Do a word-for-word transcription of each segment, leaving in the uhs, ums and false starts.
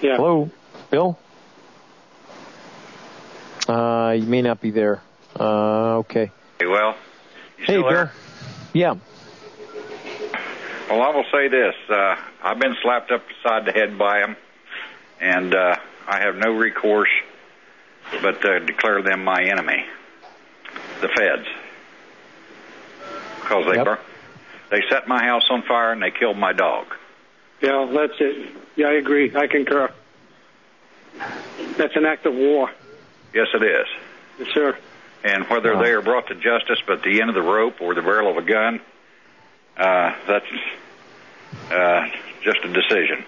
Yeah. Hello, Bill? Uh, you may not be there. Uh, okay. Hey, well, you Hey, still Bill. there? Yeah. Well, I will say this. Uh, I've been slapped upside the head by them, and uh, I have no recourse but to declare them my enemy, the feds. Because they, Yep. bur- they set my house on fire and they killed my dog. Yeah, that's it. Yeah, I agree. I concur. That's an act of war. Yes, it is. Yes, sir. And whether Wow. they are brought to justice but the end of the rope or the barrel of a gun, uh, that's uh, just a decision.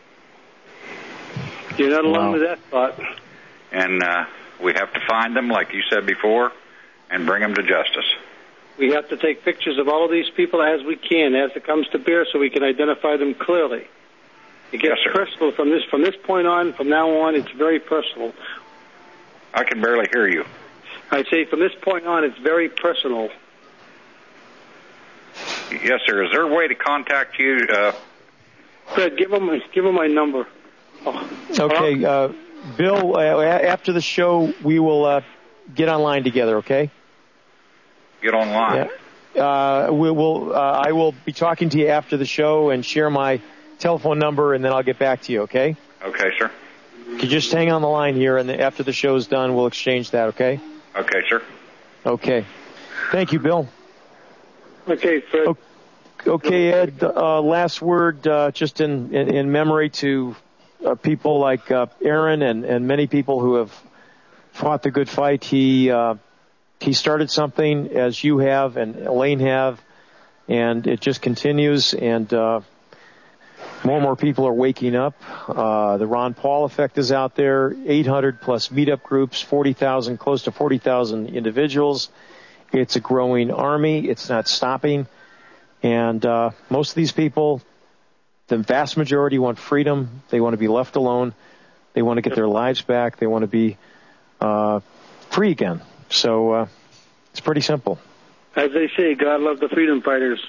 You're not alone Wow. with that thought. And uh, we have to find them, like you said before, and bring them to justice. We have to take pictures of all of these people as we can, as it comes to bear, so we can identify them clearly. It gets Yes, sir. personal from this from this point on. From now on, it's very personal. I can barely hear you. I say from this point on, it's very personal. Yes, sir. Is there a way to contact you? Uh, Fred, give him give him my number. Oh. Okay, uh, Bill, uh, after the show, we will uh, get online together, okay? get online. Yeah. Uh, we will. Uh, I will be talking to you after the show and share my telephone number, and then I'll get back to you, okay? Okay, sir. You just hang on the line here, and after the show's done, we'll exchange that, okay? Okay, sir. Okay. Thank you, Bill. Okay, Fred. Okay, Ed, uh, last word uh, just in, in, in memory to uh, people like uh, Aaron and, and many people who have fought the good fight. He uh, he started something, as you have and Elaine have, and it just continues, and uh, more and more people are waking up. Uh, the Ron Paul effect is out there, eight hundred plus meetup groups, forty thousand, close to forty thousand individuals. It's a growing army. It's not stopping. And uh, most of these people, the vast majority, want freedom. They want to be left alone. They want to get their lives back. They want to be uh, free again. So uh, it's pretty simple. As they say, God love the freedom fighters.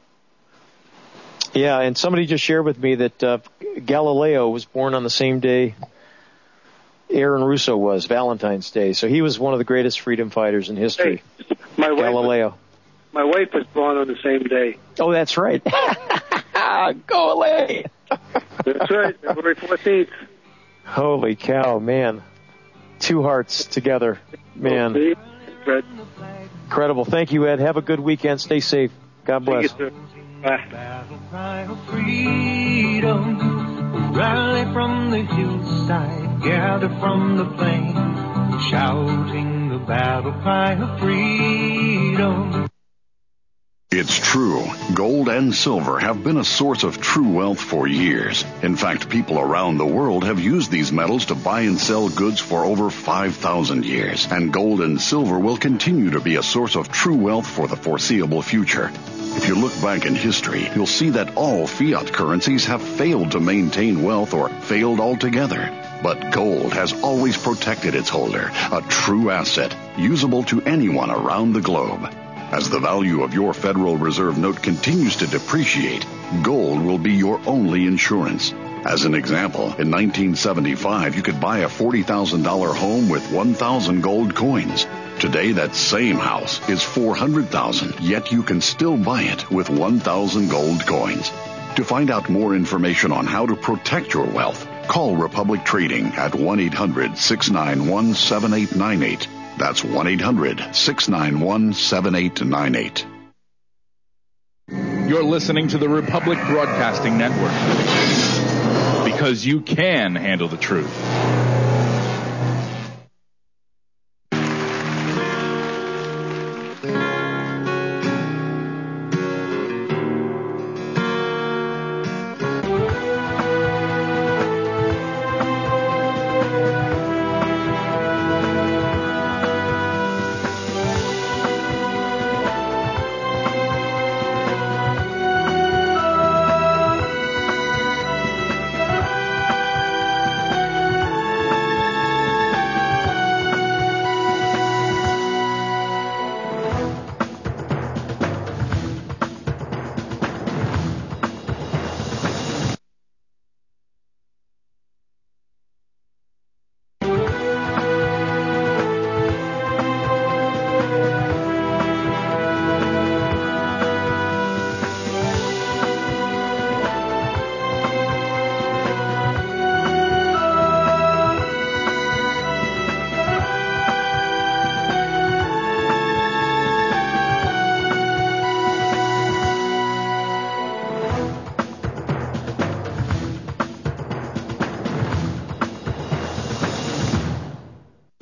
Yeah, and somebody just shared with me that uh, Galileo was born on the same day Aaron Russo was, Valentine's Day. So he was one of the greatest freedom fighters in history. Hey, my wife Galileo. Was, my wife was born on the same day. Oh, that's right. Go away. That's right, February fourteenth. Holy cow, man. Two hearts together. Man. See? Fred. Incredible. Thank you, Ed. Have a good weekend. Stay safe. God bless. Thank you, sir. Bye. Battle cry of freedom, rally from the hillside, gather from the plain, shouting the battle cry of freedom. It's true. Gold and silver have been a source of true wealth for years. In fact, people around the world have used these metals to buy and sell goods for over five thousand years. And gold and silver will continue to be a source of true wealth for the foreseeable future. If you look back in history, you'll see that all fiat currencies have failed to maintain wealth or failed altogether. But gold has always protected its holder, a true asset, usable to anyone around the globe. As the value of your Federal Reserve note continues to depreciate, gold will be your only insurance. As an example, in nineteen seventy-five, you could buy a forty thousand dollars home with one thousand gold coins. Today, that same house is four hundred thousand dollars, yet you can still buy it with one thousand gold coins. To find out more information on how to protect your wealth, call Republic Trading at one eight hundred six nine one seven eight nine eight. That's one eight hundred six nine one seven eight nine eight. You're listening to the Republic Broadcasting Network, because you can handle the truth.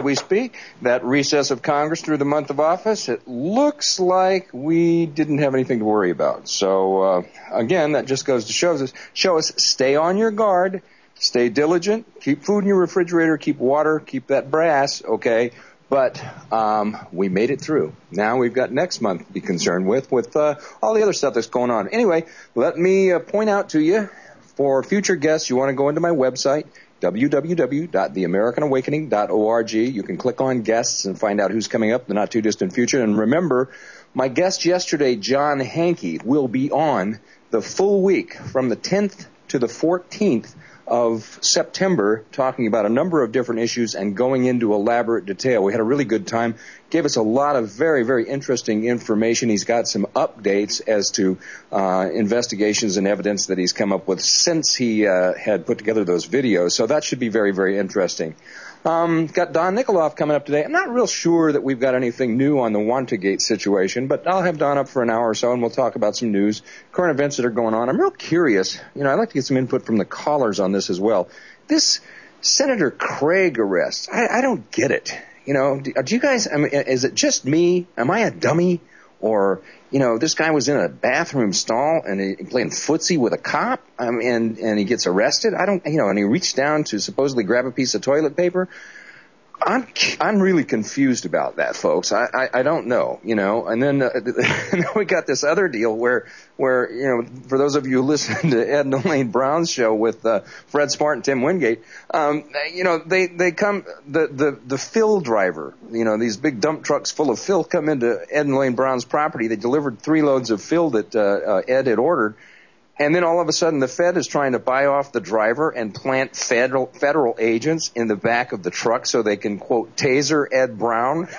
we speak. That recess of Congress through the month of office, it looks like we didn't have anything to worry about. So, uh, again, that just goes to show us, show us stay on your guard, stay diligent, keep food in your refrigerator, keep water, keep that brass, okay? But um, we made it through. Now we've got next month to be concerned with, with uh, all the other stuff that's going on. Anyway, let me uh, point out to you, for future guests, you want to go into my website, w w w dot the american awakening dot org. You can click on guests and find out who's coming up in the not-too-distant future. And remember, my guest yesterday, John Hankey, will be on the full week from the tenth to the fourteenth of September, talking about a number of different issues and going into elaborate detail. We had a really good time. Gave us a lot of very, very interesting information. He's got some updates as to uh, investigations and evidence that he's come up with since he uh, had put together those videos. So that should be very, very interesting. Um, got Don Nikoloff coming up today. I'm not real sure that we've got anything new on the Wantagate situation, but I'll have Don up for an hour or so, and we'll talk about some news, current events that are going on. I'm real curious. You know, I'd like to get some input from the callers on this as well. This Senator Craig arrest, I, I don't get it. You know, do, do you guys, I mean, is it just me? Am I a dummy? Or, you know, this guy was in a bathroom stall and he playing footsie with a cop, um, and, and he gets arrested. I don't, you know, and he reached down to supposedly grab a piece of toilet paper. I'm, I'm really confused about that, folks. I, I, I don't know, you know, and then, uh, and then we got this other deal where, where, you know, for those of you who listen to Ed and Elaine Brown's show with, uh, Fred Smart and Tim Wingate, um, you know, they, they come, the, the, the fill driver, you know, these big dump trucks full of fill come into Ed and Elaine Brown's property. They delivered three loads of fill that, uh, uh Ed had ordered. And then all of a sudden the Fed is trying to buy off the driver and plant federal federal agents in the back of the truck so they can, quote, taser Ed Brown.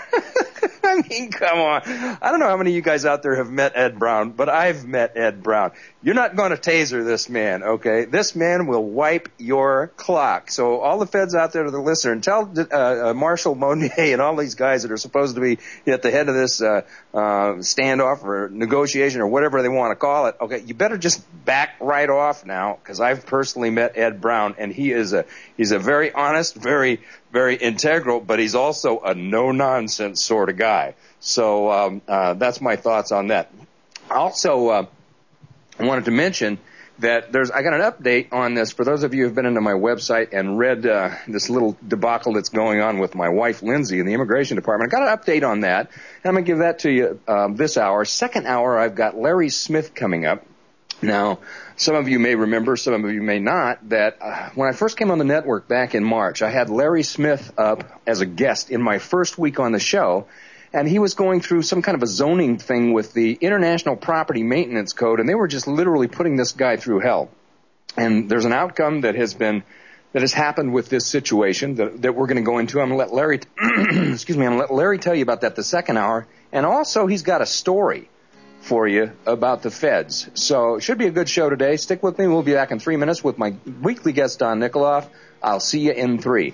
I mean, come on. I don't know how many of you guys out there have met Ed Brown, but I've met Ed Brown. You're not going to taser this man, okay? This man will wipe your clock. So all the feds out there to the listener, and tell uh, uh, Marshall Monier and all these guys that are supposed to be at the head of this uh, uh, standoff or negotiation or whatever they want to call it, okay, you better just back right off now, because I've personally met Ed Brown, and he is a he's a very honest, very, very integral, but he's also a no-nonsense sort of guy. So um, uh, that's my thoughts on that. Also, uh, I wanted to mention that there's I got an update on this for those of you who have been into my website and read uh, this little debacle that's going on with my wife Lindsay in the Immigration Department. I got an update on that, and I'm going to give that to you um, this hour. Second hour, I've got Larry Smith coming up. Now, some of you may remember, some of you may not, that uh, when I first came on the network back in March, I had Larry Smith up as a guest in my first week on the show, and he was going through some kind of a zoning thing with the International Property Maintenance Code, and they were just literally putting this guy through hell. And there's an outcome that has been that has happened with this situation that, that we're going to go into. I'm going to let Larry, excuse me, I'm going to let Larry tell you about that the second hour, and also he's got a story for you about the feds. So it should be a good show today. Stick with me. We'll be back in three minutes with my weekly guest, Don Nikoloff. I'll see you in three.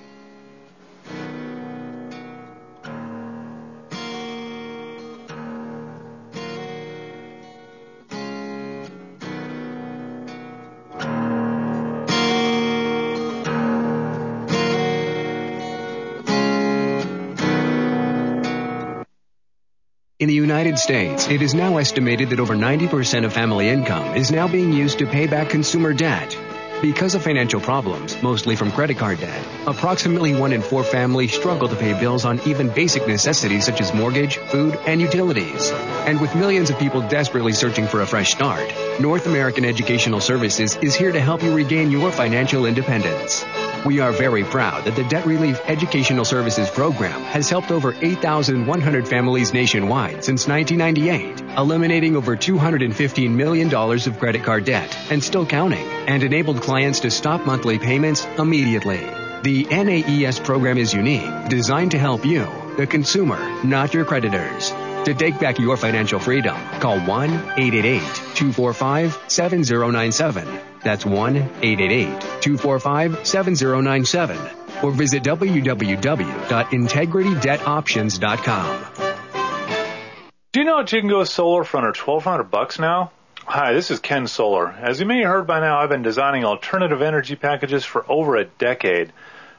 In the United States, it is now estimated that over ninety percent of family income is now being used to pay back consumer debt. Because of financial problems, mostly from credit card debt, approximately one in four families struggle to pay bills on even basic necessities such as mortgage, food, and utilities. And with millions of people desperately searching for a fresh start, North American Educational Services is here to help you regain your financial independence. We are very proud that the Debt Relief Educational Services Program has helped over eight thousand one hundred families nationwide since nineteen ninety-eight, eliminating over two hundred fifteen million dollars of credit card debt and still counting, and enabled clients to stop monthly payments immediately. The N A E S program is unique, designed to help you, the consumer, not your creditors. To take back your financial freedom, call one eight eight eight, two four five, seven zero nine seven. That's one eight eight eight, two four five, seven zero nine seven. Or visit w w w dot integrity debt options dot com. Do you know that you can go solar for under twelve hundred bucks now? Hi, this is Ken Solar. As you may have heard by now, I've been designing alternative energy packages for over a decade.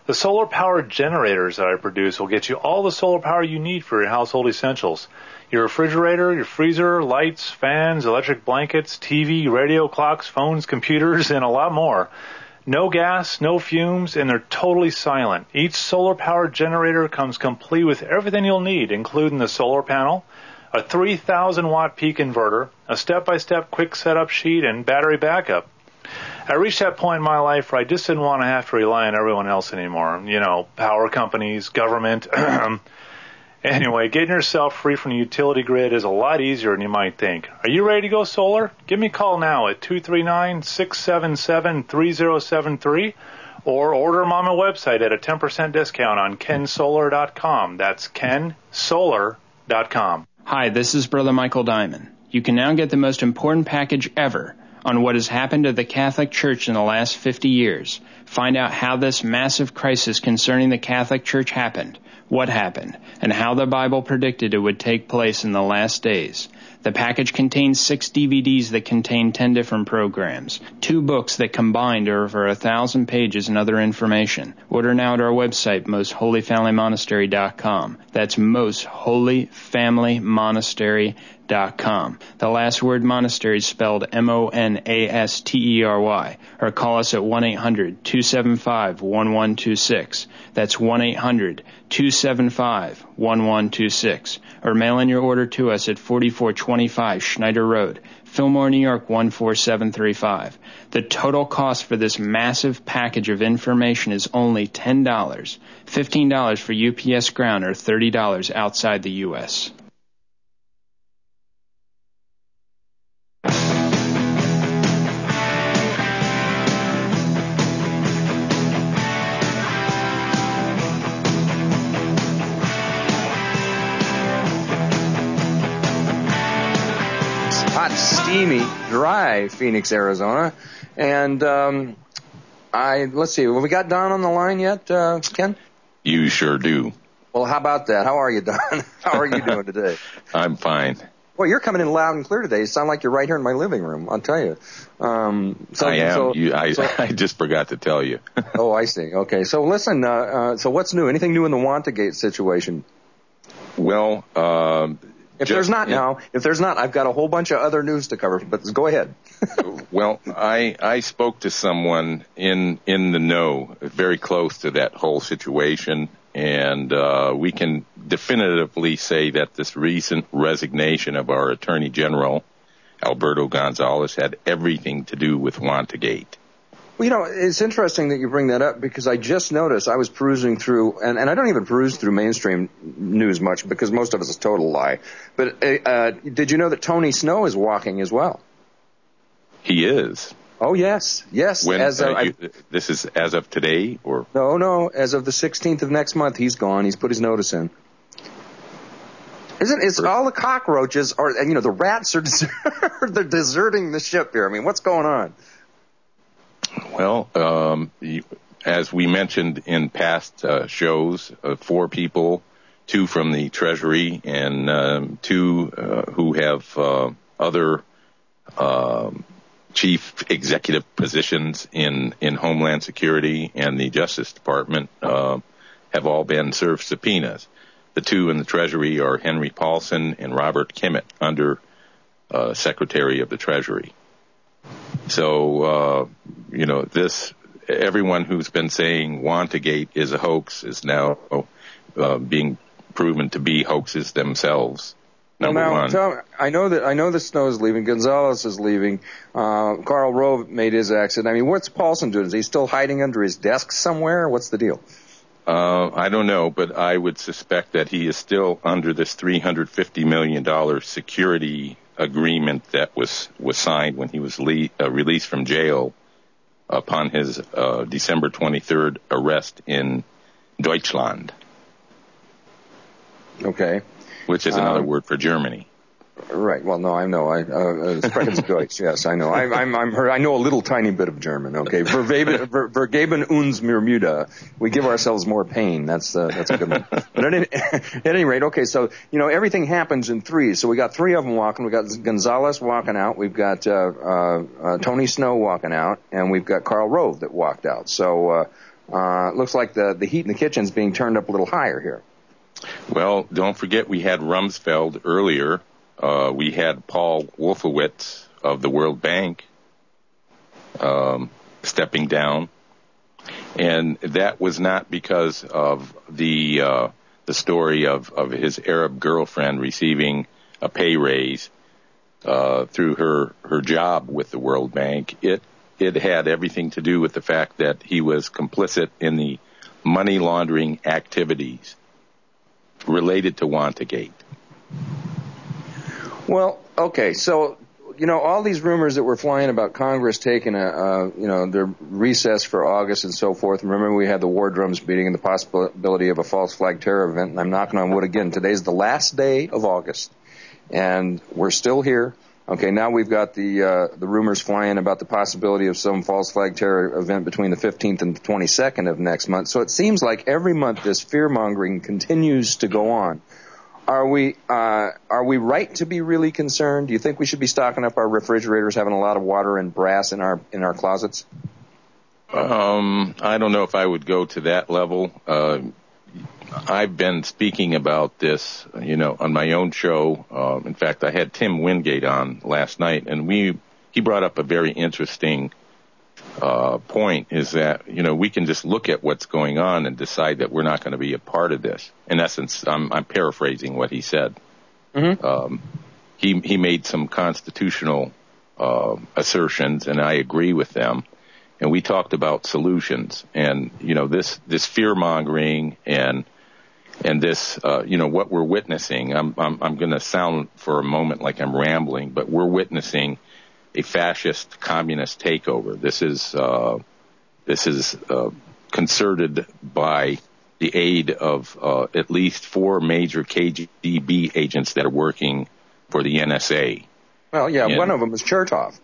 The solar-powered generators that I produce will get you all the solar power you need for your household essentials. Your refrigerator, your freezer, lights, fans, electric blankets, T V, radio, clocks, phones, computers, and a lot more. No gas, no fumes, and they're totally silent. Each solar-powered generator comes complete with everything you'll need, including the solar panel, a three thousand watt peak inverter, a step-by-step quick setup sheet, and battery backup. I reached that point in my life where I just didn't want to have to rely on everyone else anymore. You know, power companies, government. Anyway, getting yourself free from the utility grid is a lot easier than you might think. Are you ready to go solar? Give me a call now at two three nine, six seven seven, three zero seven three or order them on my website at a ten percent discount on ken solar dot com. That's ken solar dot com. Hi, this is Brother Michael Diamond. You can now get the most important package ever on what has happened to the Catholic Church in the last fifty years. Find out how this massive crisis concerning the Catholic Church happened, what happened, and how the Bible predicted it would take place in the last days. The package contains six D V Ds that contain ten different programs, two books that combined are over a thousand pages and other information. Order now at our website, most holy family monastery dot com. That's most holy family monastery dot com. The last word monastery is spelled M O N A S T E R Y. Or call us at one eight hundred, two seven five, one one two six. That's one eight hundred, two seven five, one one two six. Or mail in your order to us at forty-four twenty-five Schneider Road, Fillmore, New York one four seven three five. The total cost for this massive package of information is only ten dollars, fifteen dollars for U P S ground, or thirty dollars outside the U S Hot, steamy, dry Phoenix, Arizona. And um, I let's see, have we got Don on the line yet, uh, Ken? You sure do. Well, how about that? How are you, Don? How are you doing today? I'm fine. Well, you're coming in loud and clear today. You sound like you're right here in my living room, I'll tell you. Um, so, I am. So, you, I, so, I just forgot to tell you. Oh, I see. Okay. So listen, uh, uh, so what's new? Anything new in the Wantagate situation? Well, um... If Just, there's not yeah. now, if there's not, I've got a whole bunch of other news to cover, but go ahead. Well, I I spoke to someone in in the know, very close to that whole situation, and uh, we can definitively say that this recent resignation of our Attorney General, Alberto Gonzales, had everything to do with Wantagate. Well, you know, it's interesting that you bring that up because I just noticed I was perusing through, and, and I don't even peruse through mainstream news much because most of it is a total lie. But uh, did you know that Tony Snow is walking as well? He is. Oh, yes. Yes. When, as uh, of, you, this is as of today? Or No, no. As of the sixteenth of next month, he's gone. He's put his notice in. Isn't it's all the cockroaches are, and you know, the rats are deser- they're deserting the ship here. I mean, what's going on? Well, um, as we mentioned in past uh, shows, uh, four people, two from the Treasury and um, two uh, who have uh, other um, chief executive positions in, in Homeland Security and the Justice Department uh, have all been served subpoenas. The two in the Treasury are Henry Paulson and Robert Kimmett, under uh, Secretary of the Treasury. So, uh, you know, this, everyone who's been saying Wantagate is a hoax is now uh, being proven to be hoaxes themselves. Number well, now, one. Tell, I know that I know that Snow is leaving. Gonzalez is leaving. Uh, Karl Rove made his exit. I mean, what's Paulson doing? Is he still hiding under his desk somewhere? What's the deal? Uh, I don't know, but I would suspect that he is still under this three hundred fifty million dollars security agreement that was, was signed when he was le- uh, released from jail upon his uh, December twenty-third arrest in Deutschland. Okay. Which is another um, word for Germany. Right. Well, no, I know. I uh, Sprechens Deutsch. Yes, I know. I, I'm, I'm heard, I know a little tiny bit of German. Okay. Vergeben, ver, vergeben uns Bermuda. We give ourselves more pain. That's uh, that's a good one. But at any, at any rate, okay. So you know everything happens in threes. So we got three of them walking. We got Gonzalez walking out. We've got uh, uh, uh, Tony Snow walking out, and we've got Karl Rove that walked out. So uh, Uh, looks like the, the heat in the kitchen's being turned up a little higher here. Well, don't forget we had Rumsfeld earlier. Uh, we had Paul Wolfowitz of the World Bank um, stepping down. And that was not because of the uh, the story of, of his Arab girlfriend receiving a pay raise uh, through her, her job with the World Bank. It it had everything to do with the fact that he was complicit in the money laundering activities related to Wantagate. Well, okay, so, you know, all these rumors that were flying about Congress taking a, uh, you know, their recess for August and so forth. Remember, we had the war drums beating and the possibility of a false flag terror event, and I'm knocking on wood again. Today's the last day of August, and we're still here. Okay, now we've got the uh, the rumors flying about the possibility of some false flag terror event between the fifteenth and the twenty-second of next month. So it seems like every month this fear-mongering continues to go on. Are we uh, are we right to be really concerned? Do you think we should be stocking up our refrigerators, having a lot of water and brass in our in our closets? Um, I don't know if I would go to that level. Uh, I've been speaking about this, you know, on my own show. Uh, in fact, I had Tim Wingate on last night, and we he brought up a very interesting uh, point, is that, you know, we can just look at what's going on and decide that we're not going to be a part of this. In essence, I'm, I'm paraphrasing what he said. Mm-hmm. Um, he he made some constitutional uh, assertions, and I agree with them. And we talked about solutions, and, you know, this this fear mongering and and this, uh, you know, what we're witnessing. I'm I'm, I'm going to sound for a moment like I'm rambling, but we're witnessing a fascist communist takeover. This is uh, this is uh, concerted by the aid of uh, at least four major K G B agents that are working for the N S A. Well, yeah, and, one of them is Chertoff.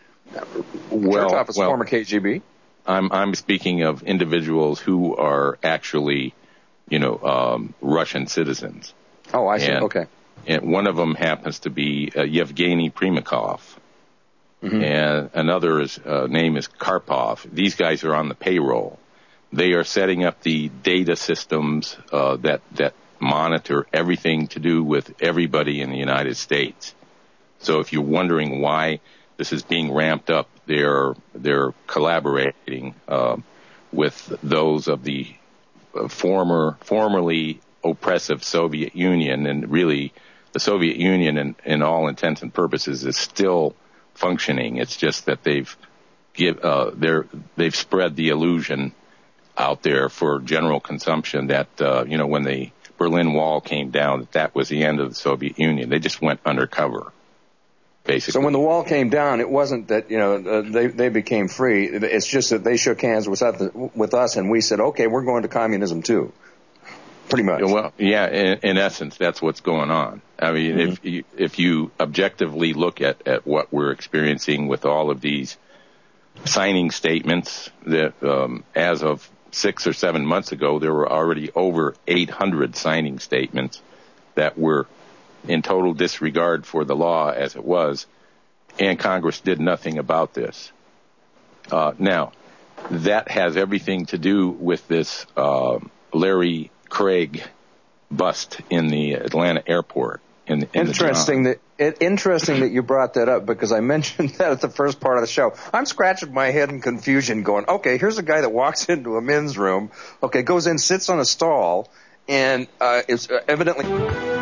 Well, Chertoff is well, former K G B. I'm I'm speaking of individuals who are actually, you know, um, Russian citizens. Oh, I see. And, okay. And one of them happens to be uh, Yevgeny Primakov. Mm-hmm. And another is, uh, name is Karpov. These guys are on the payroll. They are setting up the data systems uh, that that monitor everything to do with everybody in the United States. So if you're wondering why this is being ramped up, they're they're collaborating uh, with those of the uh, former formerly oppressive Soviet Union, and really the Soviet Union, in, in all intents and purposes, is still functioning. It's just that they've give uh, they're they've spread the illusion out there for general consumption that uh, you know, when the Berlin Wall came down, that that was the end of the Soviet Union. They just went undercover, basically. So when the wall came down, it wasn't that, you know, uh, they they became free. It's just that they shook hands with us, with us, and we said, okay, we're going to communism too. Pretty much. Well, yeah, in, in essence, that's what's going on. I mean, mm-hmm. if you, if you objectively look at, at what we're experiencing with all of these signing statements, that um, as of six or seven months ago, there were already over eight hundred signing statements that were in total disregard for the law as it was, and Congress did nothing about this. Uh, now, that has everything to do with this uh, Larry Craig bust in the Atlanta airport. In, in interesting that it, interesting that you brought that up, because I mentioned that at the first part of the show. I'm scratching my head in confusion, going, okay, here's a guy that walks into a men's room, okay, goes in, sits on a stall, and uh, is evidently.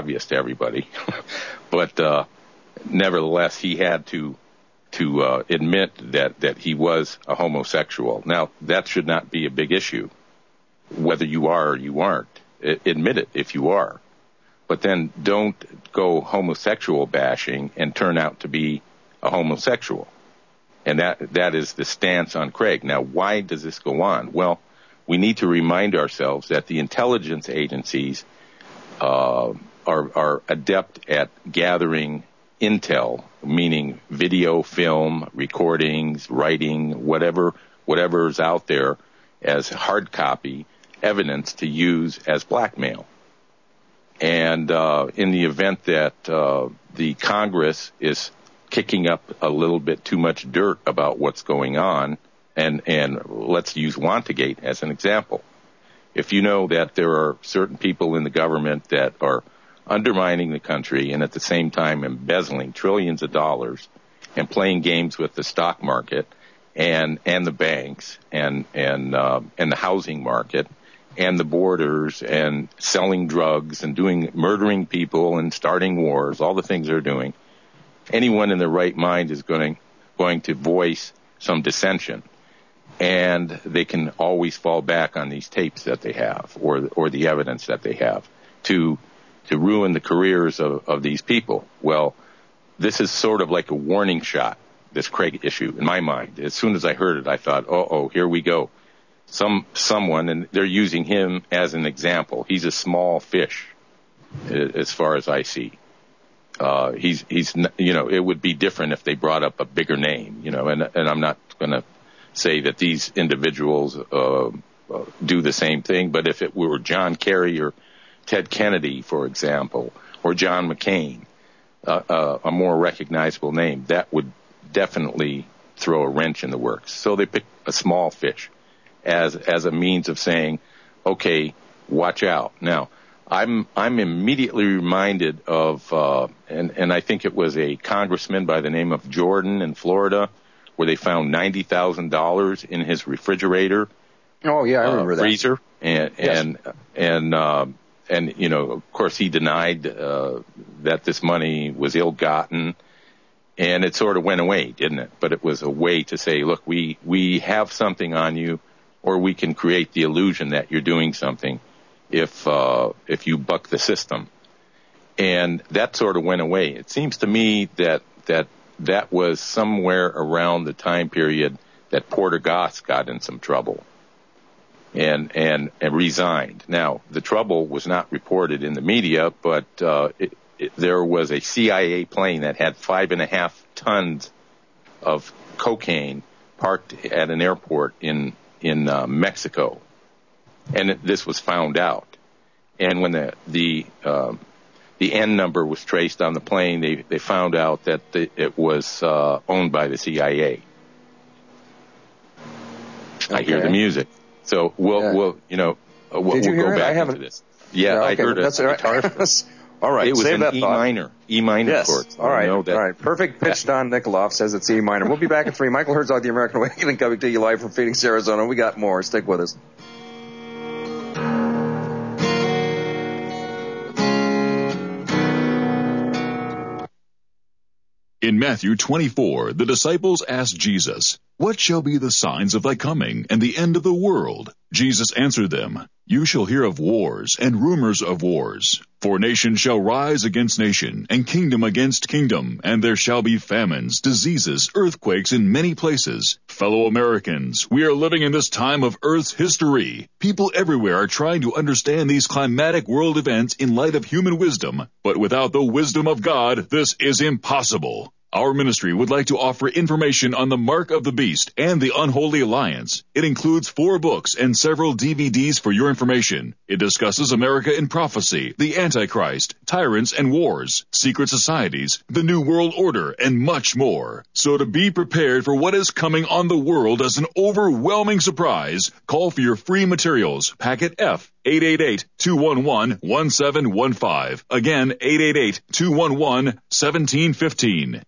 obvious to everybody. But uh, nevertheless, he had to to uh, admit that, that he was a homosexual. Now, that should not be a big issue, whether you are or you aren't. I, admit it if you are. But then don't go homosexual bashing and turn out to be a homosexual. And that that is the stance on Craig. Now, why does this go on? Well, we need to remind ourselves that the intelligence agencies uh, are, are adept at gathering intel, meaning video, film, recordings, writing, whatever whatever's out there as hard copy evidence to use as blackmail. And uh, in the event that uh, the Congress is kicking up a little bit too much dirt about what's going on, and, and let's use Wantagate as an example. If you know that there are certain people in the government that are undermining the country and at the same time embezzling trillions of dollars and playing games with the stock market and and the banks and and uh, and the housing market and the borders and selling drugs and doing murdering people and starting wars, all the things they're doing, anyone in their right mind is going going to voice some dissension, and they can always fall back on these tapes that they have or or the evidence that they have to to ruin the careers of, of these people. Well, this is sort of like a warning shot, this Craig issue, in my mind. As soon as I heard it, I thought, oh, oh, here we go. Some someone, and they're using him as an example. He's a small fish, as far as I see. Uh, he's, he's, you know, it would be different if they brought up a bigger name, you know, and, and I'm not going to say that these individuals uh, uh, do the same thing, but if it were John Kerry or Ted Kennedy, for example, or John McCain, uh, uh, a more recognizable name, that would definitely throw a wrench in the works. So they picked a small fish as as a means of saying, okay, watch out. Now, I'm I'm immediately reminded of, uh, and, and I think it was a congressman by the name of Jordan in Florida, where they found ninety thousand dollars in his refrigerator. Oh, yeah, I remember uh, freezer, that. And, yes. and, and, uh, and, you know, of course he denied, uh, that this money was ill-gotten, and it sort of went away, didn't it? But it was a way to say, look, we, we have something on you, or we can create the illusion that you're doing something if, uh, if you buck the system. And that sort of went away. It seems to me that, that, that was somewhere around the time period that Porter Goss got in some trouble. And, and, and resigned. Now, the trouble was not reported in the media, but, uh, it, it, there was a C I A plane that had five and a half tons of cocaine parked at an airport in, in, uh, Mexico. And it, this was found out. And when the, the, uh, the N number was traced on the plane, they, they found out that the, it was, uh, owned by the C I A. Okay. I hear the music. So we'll, yeah. we'll, you know, we'll, Did you we'll hear go it? back I haven't... into this. Yeah, yeah okay. I heard it. That's all right. All right. It was Save an that E thought. minor. E minor yes. chords. All right. All right. Perfect pitch. Don Nikoloff says it's E minor. We'll be back at three. Michael Herzog, the American Awakening, coming to you live from Phoenix, Arizona. We got more. Stick with us. In Matthew twenty-four, the disciples asked Jesus, "What shall be the signs of thy coming and the end of the world?" Jesus answered them, "You shall hear of wars and rumors of wars. For nation shall rise against nation, and kingdom against kingdom, and there shall be famines, diseases, earthquakes in many places. Fellow Americans, we are living in this time of Earth's history. People everywhere are trying to understand these climatic world events in light of human wisdom, but without the wisdom of God, this is impossible. Our ministry would like to offer information on the Mark of the Beast and the Unholy Alliance. It includes four books and several D V Ds for your information. It discusses America in prophecy, the Antichrist, tyrants and wars, secret societies, the New World Order, and much more. So to be prepared for what is coming on the world as an overwhelming surprise, call for your free materials, packet F, eight eight eight, two one one, one seven one five. Again, eight eight eight, two one one, one seven one five.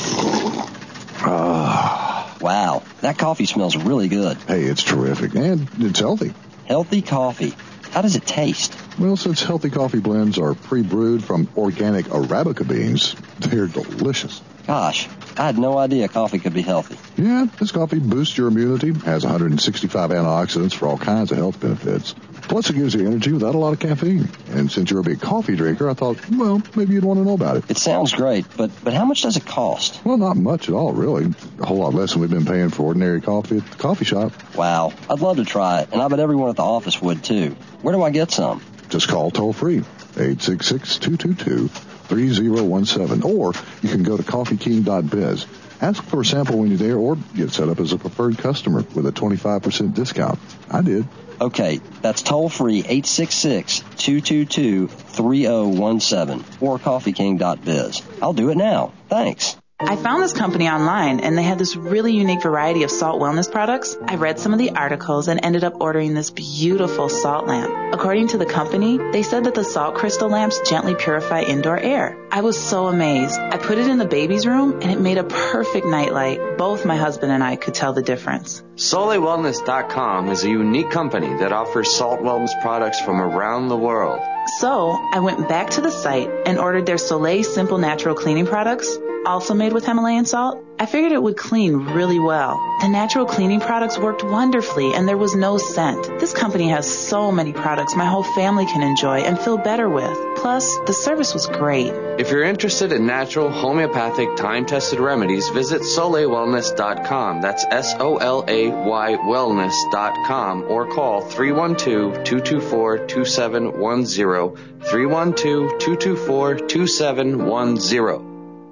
Oh. Wow, that coffee smells really good. Hey, it's terrific, and it's healthy. Healthy coffee. How does it taste? Well, since healthy coffee blends are pre-brewed from organic Arabica beans, they're delicious. Gosh, I had no idea coffee could be healthy. Yeah, this coffee boosts your immunity, has one hundred sixty-five antioxidants for all kinds of health benefits. Plus, it gives you energy without a lot of caffeine. And since you're a big coffee drinker, I thought, well, maybe you'd want to know about it. It sounds great, but, but how much does it cost? Well, not much at all, really. A whole lot less than we've been paying for ordinary coffee at the coffee shop. Wow, I'd love to try it, and I bet everyone at the office would, too. Where do I get some? Just call toll-free, eight six six, two two two, three zero one seven, or you can go to coffee king dot biz. Ask for a sample when you're there, or get set up as a preferred customer with a twenty-five percent discount. I did. Okay, that's toll-free, eight six six, two two two, three zero one seven, or coffee king dot biz. I'll do it now. Thanks. I found this company online, and they had this really unique variety of salt wellness products. I read some of the articles and ended up ordering this beautiful salt lamp. According to the company, they said that the salt crystal lamps gently purify indoor air. I was so amazed. I put it in the baby's room, and it made a perfect nightlight. Both my husband and I could tell the difference. Soleil Wellness dot com is a unique company that offers salt wellness products from around the world. So I went back to the site and ordered their Soleil Simple Natural Cleaning products, also made with Himalayan salt. I figured it would clean really well. The natural cleaning products worked wonderfully, and there was no scent. This company has so many products my whole family can enjoy and feel better with. Plus, the service was great. If you're interested in natural, homeopathic, time-tested remedies, visit Soleil Wellness dot com. That's S O L A Y Wellness dot com, or call three one two, two two four, two seven one zero, three one two, two two four, two seven one zero.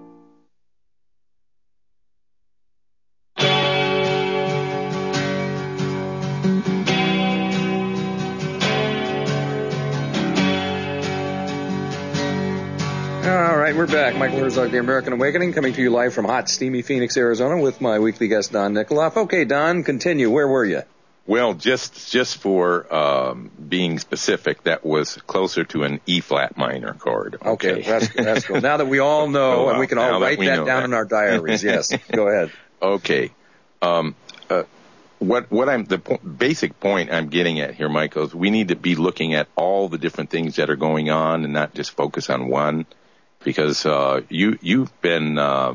All right, we're back. Michael Herzog, The American Awakening, coming to you live from hot, steamy Phoenix, Arizona, with my weekly guest, Don Nikoloff. Okay, Don, continue. Where were you? Well, just just for um, being specific, that was closer to an E-flat minor chord. Okay, okay that's, that's cool. Now that we all know, oh, and we can all write that, that down that. in our diaries. Yes, go ahead. Okay. Um, uh, what what I'm the po- basic point I'm getting at here, Michael, is we need to be looking at all the different things that are going on and not just focus on one. Because uh, you, you've been uh,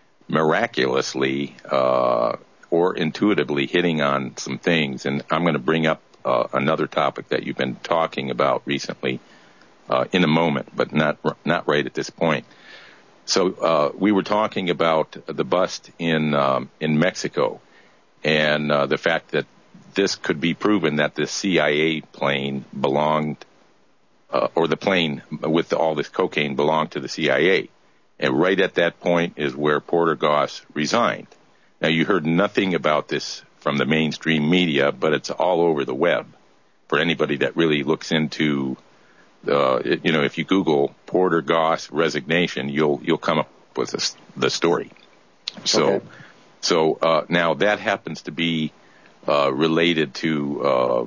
miraculously uh, or intuitively hitting on some things, and I'm going to bring up uh, another topic that you've been talking about recently uh, in a moment, but not not right at this point. So uh, we were talking about the bust in um, in Mexico, and uh, the fact that this could be proven that the C I A plane belonged. Uh, or the plane with all this cocaine belonged to the C I A. And right at that point is where Porter Goss resigned. Now, you heard nothing about this from the mainstream media, but it's all over the web. For anybody that really looks into, uh, it, you know, if you Google Porter Goss resignation, you'll you'll come up with this, the story. So, okay. so uh, now that happens to be uh, related to uh,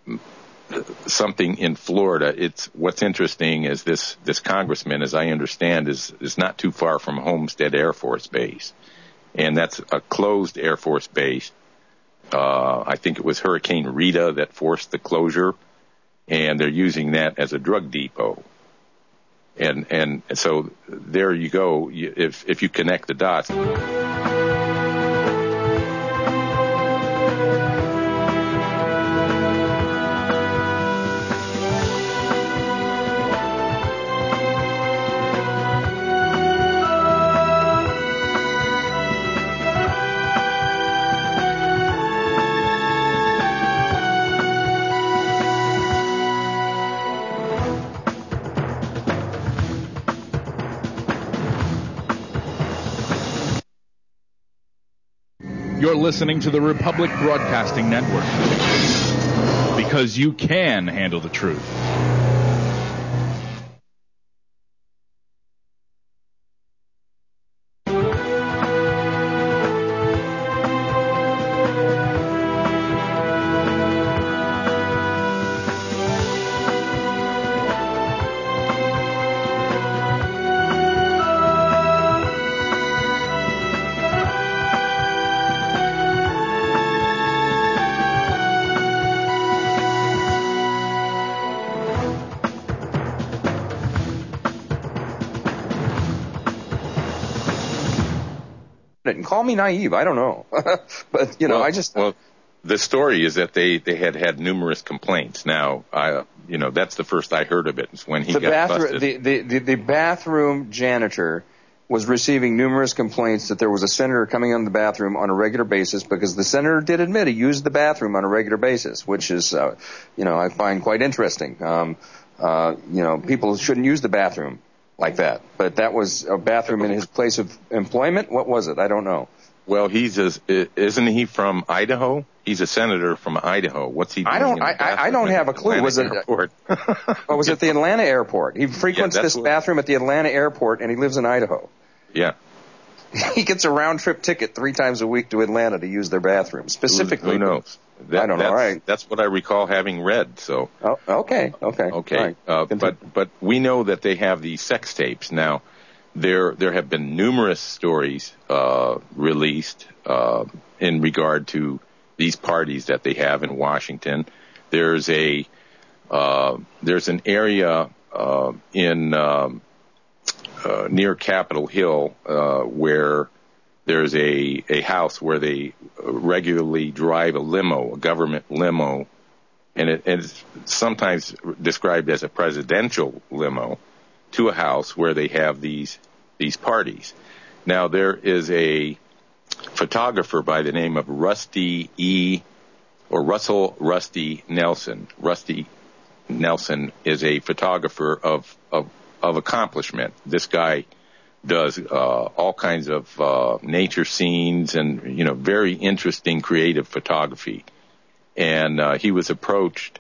something in Florida. It's what's interesting is this this congressman, as I understand, is is not too far from Homestead Air Force Base, and that's a closed Air Force base. Uh, I think it was Hurricane Rita that forced the closure, and they're using that as a drug depot. And and so there you go. If if you connect the dots. You're listening to the Republic Broadcasting Network. Because you can handle the truth. And call me naive. I don't know. But, you know, well, I just... Well, the story is that they, they had had numerous complaints. Now, I, you know, that's the first I heard of it. Is when he the got bathroom, busted. The, the, the, the bathroom janitor was receiving numerous complaints that there was a senator coming in the bathroom on a regular basis, because the senator did admit he used the bathroom on a regular basis, which is, uh, you know, I find quite interesting. Um, uh, you know, people shouldn't use the bathroom like that. But that was a bathroom in his place of employment? What was it? I don't know. Well, he's a, isn't he from Idaho? He's a senator from Idaho. What's he doing? I don't. in the I, I don't have a clue. Atlanta Was it? Airport? Oh, was it the Atlanta airport? He frequents Yeah, this what- bathroom at the Atlanta airport, and he lives in Idaho. Yeah. He gets a round trip ticket three times a week to Atlanta to use their bathroom specifically. Who, who knows? That, I don't know. That's, All right. That's what I recall having read. So. Oh, okay. Okay. Okay. All right. Uh, but but we know that they have these sex tapes now. There there have been numerous stories uh, released uh, in regard to these parties that they have in Washington. There's a uh, there's an area uh, in um, uh, near Capitol Hill uh, where there's a a house where they regularly drive a limo, a government limo, and it, it's sometimes described as a presidential limo, to a house where they have these these parties. Now, there is a photographer by the name of Rusty E. or Russell Rusty Nelson. Rusty Nelson is a photographer of of, of accomplishment. This guy does uh, all kinds of uh, nature scenes and, you know, very interesting creative photography. And uh, he was approached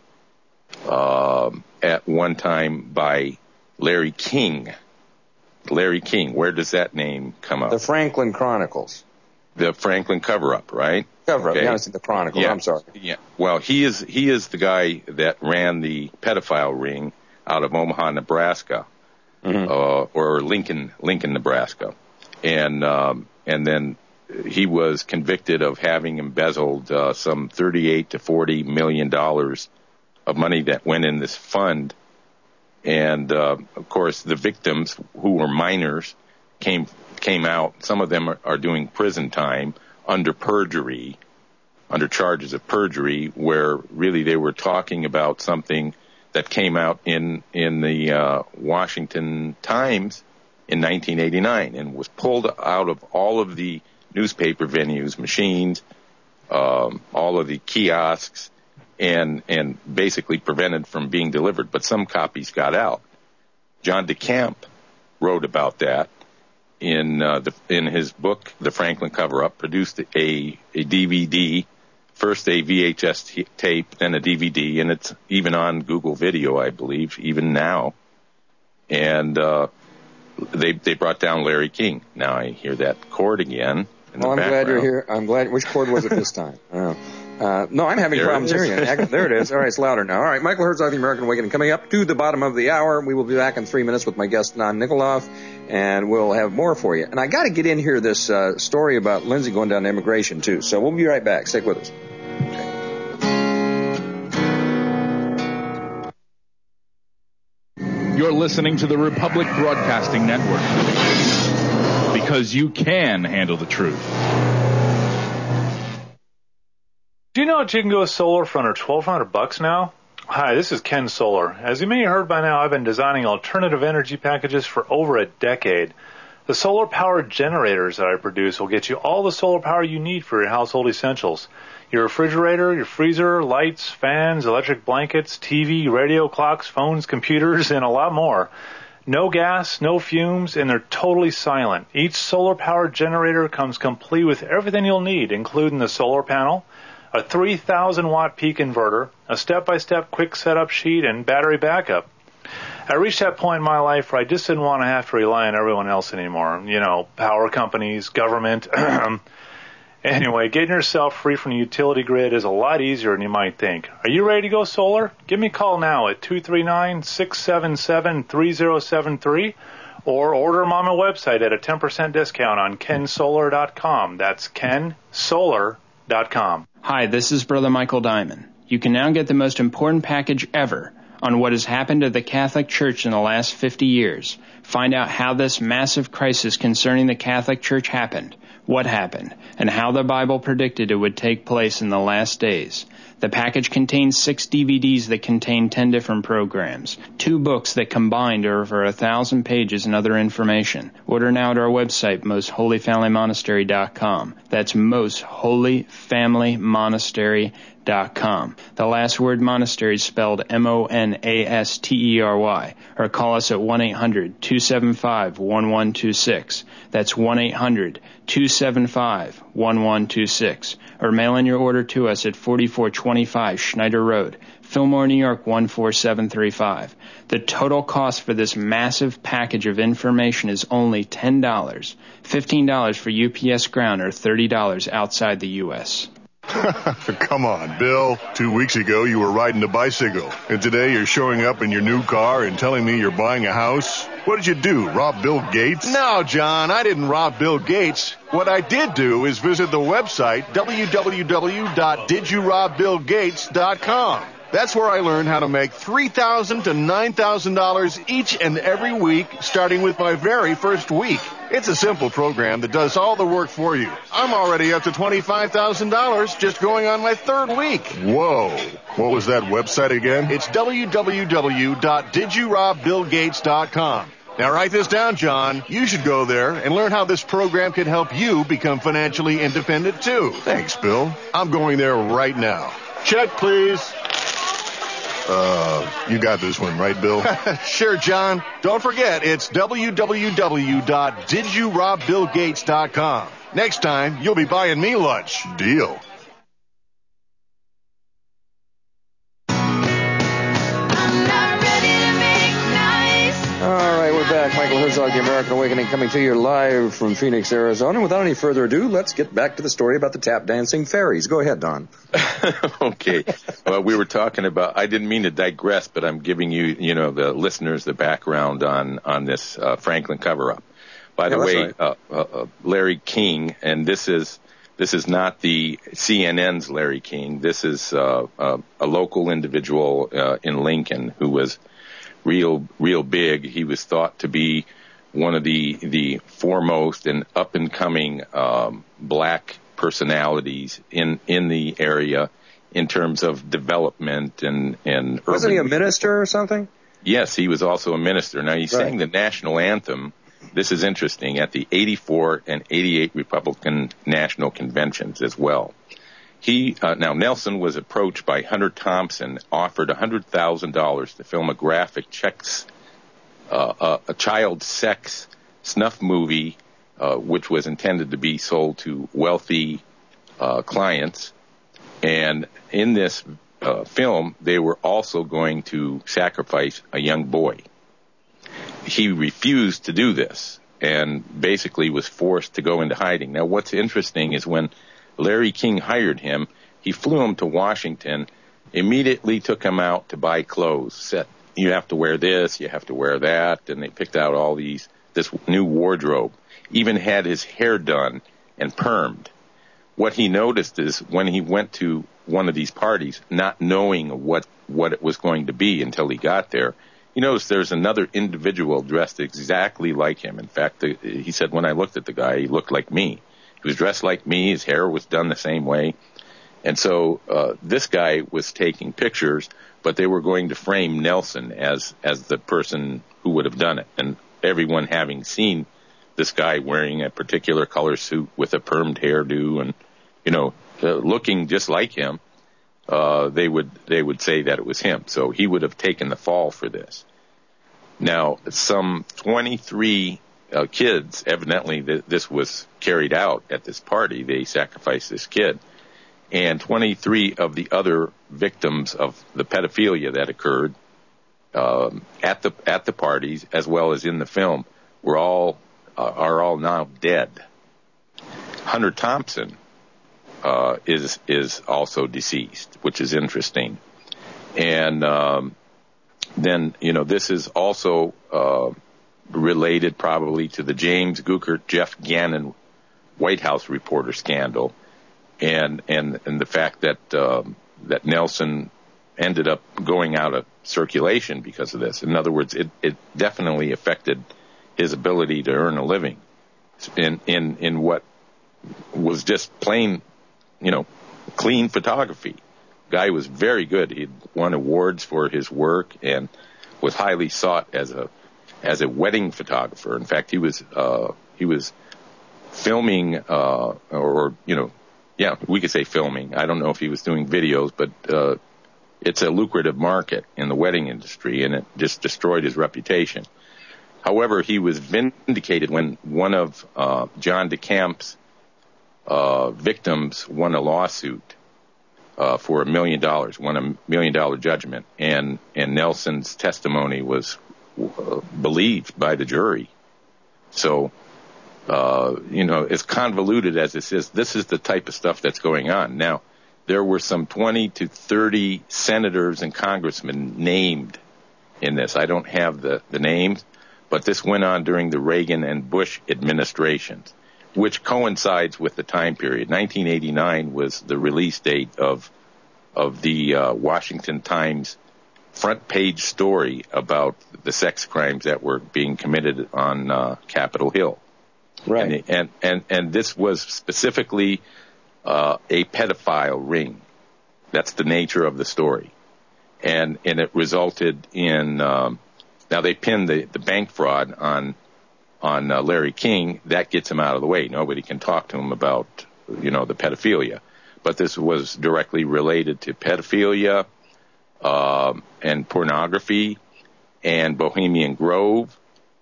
uh, at one time by Larry King. Larry King, where does that name come up? The Franklin Chronicles. The Franklin cover-up, right? Cover-up, Okay. yeah, it's the Chronicles, Yeah. I'm sorry. Yeah. Well, he is he is the guy that ran the pedophile ring out of Omaha, Nebraska, Mm-hmm. uh, or Lincoln, Lincoln, Nebraska, and um, and then he was convicted of having embezzled uh, some thirty-eight to forty million dollars of money that went in this fund. And, uh, of course, the victims, who were minors, came came out. Some of them are, are doing prison time under perjury, under charges of perjury, where really they were talking about something that came out in in the uh, Washington Times in nineteen eighty-nine and was pulled out of all of the newspaper venues, machines, um, all of the kiosks, and and basically prevented from being delivered. But some copies got out. John DeCamp wrote about that in uh, the, in his book, The Franklin Cover-Up, produced a, a D V D, first a V H S t- tape, then a D V D, and it's even on Google Video, I believe, even now. And uh, they they brought down Larry King. Now I hear that chord again in Well, I'm the glad background. you're here. I'm glad. Which chord was it this time? I don't know. Uh, no, I'm having There problems it is. hearing it. There it is. All right, it's louder now. All right, Michael Herzog, the American Awakening, coming up to the bottom of the hour. We will be back in three minutes with my guest, Don Nikoloff, and we'll have more for you. And I got to get in here this uh, story about Lindsay going down to immigration, too. So we'll be right back. Stick with us. You're listening to the Republic Broadcasting Network, because you can handle the truth. Do you know that you can go solar for under twelve hundred bucks now? Hi, this is Ken Solar. As you may have heard by now, I've been designing alternative energy packages for over a decade. The solar-powered generators that I produce will get you all the solar power you need for your household essentials. Your refrigerator, your freezer, lights, fans, electric blankets, T V, radio, clocks, phones, computers, and a lot more. No gas, no fumes, and they're totally silent. Each solar-powered generator comes complete with everything you'll need, including the solar panel, a three thousand watt peak inverter, a step-by-step quick setup sheet, and battery backup. I reached that point in my life where I just didn't want to have to rely on everyone else anymore. You know, power companies, government. Anyway, getting yourself free from the utility grid is a lot easier than you might think. Are you ready to go solar? Give me a call now at two three nine, six seven seven, three zero seven three or order them on my website at a ten percent discount on ken solar dot com. That's ken solar dot com. Hi, this is Brother Michael Diamond. You can now get the most important package ever on what has happened to the Catholic Church in the last fifty years. Find out how this massive crisis concerning the Catholic Church happened, what happened, and how the Bible predicted it would take place in the last days. The package contains six D V Ds that contain ten different programs, two books that combined are over a thousand pages and other information. Order now at our website, most holy family monastery dot com. That's most holy family monastery dot com. The last word monastery is spelled M O N A S T E R Y. Or call us at one eight hundred two seven five one one two six. That's one eight hundred two seven five one one two six. Or mail in your order to us at forty-four twenty-five Schneider Road, Fillmore, New York one four seven three five. The total cost for this massive package of information is only ten dollars, fifteen dollars for U P S ground, or thirty dollars outside the U S Come on, Bill. Two weeks ago, you were riding a bicycle. And today, you're showing up in your new car and telling me you're buying a house? What did you do, rob Bill Gates? No, John, I didn't rob Bill Gates. What I did do is visit the website, w w w dot did you rob bill gates dot com. That's where I learned how to make three thousand dollars to nine thousand dollars each and every week, starting with my very first week. It's a simple program that does all the work for you. I'm already up to twenty-five thousand dollars just going on my third week. Whoa. What was that website again? It's w w w dot did you rob bill gates dot com. Now write this down, John. You should go there and learn how this program can help you become financially independent, too. Thanks, Bill. I'm going there right now. Check, please. Uh, you got this one, right, Bill? Sure, John. Don't forget, it's w w w dot did you rob bill gates dot com. Next time, you'll be buying me lunch. Deal. All right, we're back. Michael Herzog, The American Awakening, coming to you live from Phoenix, Arizona. Without any further ado, let's get back to the story about the tap dancing fairies. Go ahead, Don. Okay. Well, we were talking about, I didn't mean to digress, but I'm giving you, you know, the listeners the background on, on this uh, Franklin cover-up. By the Yeah, way, right. uh, uh, uh, Larry King, and this is this is not the C N N's Larry King. This is uh, uh, a local individual uh, in Lincoln who was real, real big. He was thought to be one of the the foremost and up and coming um, black personalities in in the area in terms of development and and Wasn't urban. he a minister or something? Yes, he was also a minister. Now he sang the national anthem. This is interesting, at the eighty-four and eighty-eight Republican National Conventions as well. He uh, now Nelson was approached by Hunter Thompson, offered one hundred thousand dollars to film a graphic checks, uh, a, a child sex snuff movie, uh, which was intended to be sold to wealthy uh, clients. And in this uh, film, they were also going to sacrifice a young boy. He refused to do this and basically was forced to go into hiding. Now, what's interesting is when Larry King hired him, he flew him to Washington, immediately took him out to buy clothes, said, you have to wear this, you have to wear that, and they picked out all these, this new wardrobe, even had his hair done and permed. What he noticed is when he went to one of these parties, not knowing what, what it was going to be until he got there, he noticed there's another individual dressed exactly like him. In fact, the, he said, when I looked at the guy, he looked like me. He was dressed like me. His hair was done the same way. And so uh, this guy was taking pictures, but they were going to frame Nelson as as the person who would have done it. And everyone having seen this guy wearing a particular color suit with a permed hairdo and, you know, uh, looking just like him, uh, they would they would say that it was him. So he would have taken the fall for this. Now, some twenty-three uh, kids, evidently th- this was carried out at this party. They sacrificed this kid. And twenty-three of the other victims of the pedophilia that occurred um, at the at the parties, as well as in the film, were all uh, are all now dead. Hunter Thompson uh, is is also deceased, which is interesting. And um, then you know this is also uh, related probably to the James Guckert, Jeff Gannon White House reporter scandal. And, and, and the fact that, um, that Nelson ended up going out of circulation because of this. In other words, it, it definitely affected his ability to earn a living in, in, in what was just plain, you know, clean photography. Guy was very good. He'd won awards for his work and was highly sought as a as a wedding photographer. In fact, he was uh, he was filming uh, or you know, yeah, we could say filming. I don't know if he was doing videos, but uh, it's a lucrative market in the wedding industry, and it just destroyed his reputation. However, he was vindicated when one of uh, John DeCamp's uh, victims won a lawsuit uh, for a million dollars, won a million dollar judgment, and, and Nelson's testimony was uh, believed by the jury. So, uh, you know, as convoluted as this is, this is the type of stuff that's going on. Now, there were some twenty to thirty senators and congressmen named in this. I don't have the, the names, but this went on during the Reagan and Bush administrations, which coincides with the time period. nineteen eighty-nine was the release date of of the uh, Washington Times front page story about the sex crimes that were being committed on uh, Capitol Hill. Right. And and and, and this was specifically uh, a pedophile ring. That's the nature of the story, and and it resulted in um, now they pinned the, the bank fraud on. on uh, Larry King. That gets him out of the way. Nobody can talk to him about, you know, the pedophilia. But this was directly related to pedophilia um, and pornography and Bohemian Grove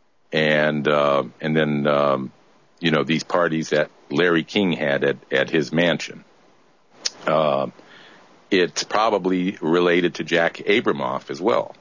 and uh, and then, um, you know, these parties that Larry King had at, at his mansion. Uh, it's probably related to Jack Abramoff as well.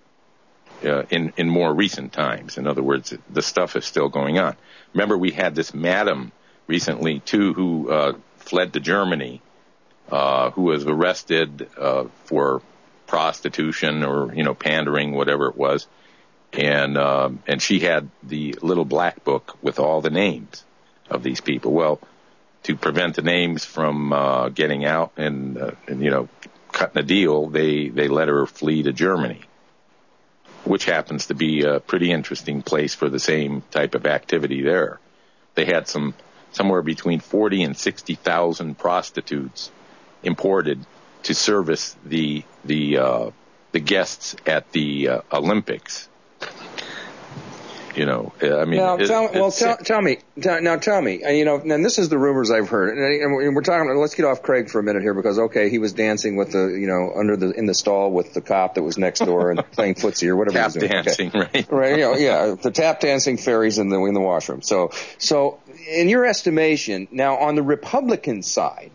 Uh, in, in more recent times. In other words, the stuff is still going on. Remember, we had this madam recently, too, who uh, fled to Germany, uh, who was arrested uh, for prostitution or, you know, pandering, whatever it was. And um, and she had the little black book with all the names of these people. Well, to prevent the names from uh, getting out and, uh, and, you know, cutting a deal, they, they let her flee to Germany, which happens to be a pretty interesting place for the same type of activity there. They had some somewhere between forty and sixty thousand prostitutes imported to service the the uh, the guests at the uh, Olympics. You know, I mean, now, it, tell, well, tell, tell me, tell, now tell me, and you know, and this is the rumors I've heard, and we're talking. Let's get off Craig for a minute here, because okay, he was dancing with the, you know, under the in the stall with the cop that was next door and playing footsie or whatever. Tap he was doing. dancing, okay. right? Right, you know, yeah, the tap dancing fairies in the in the washroom. So, so in your estimation, now on the Republican side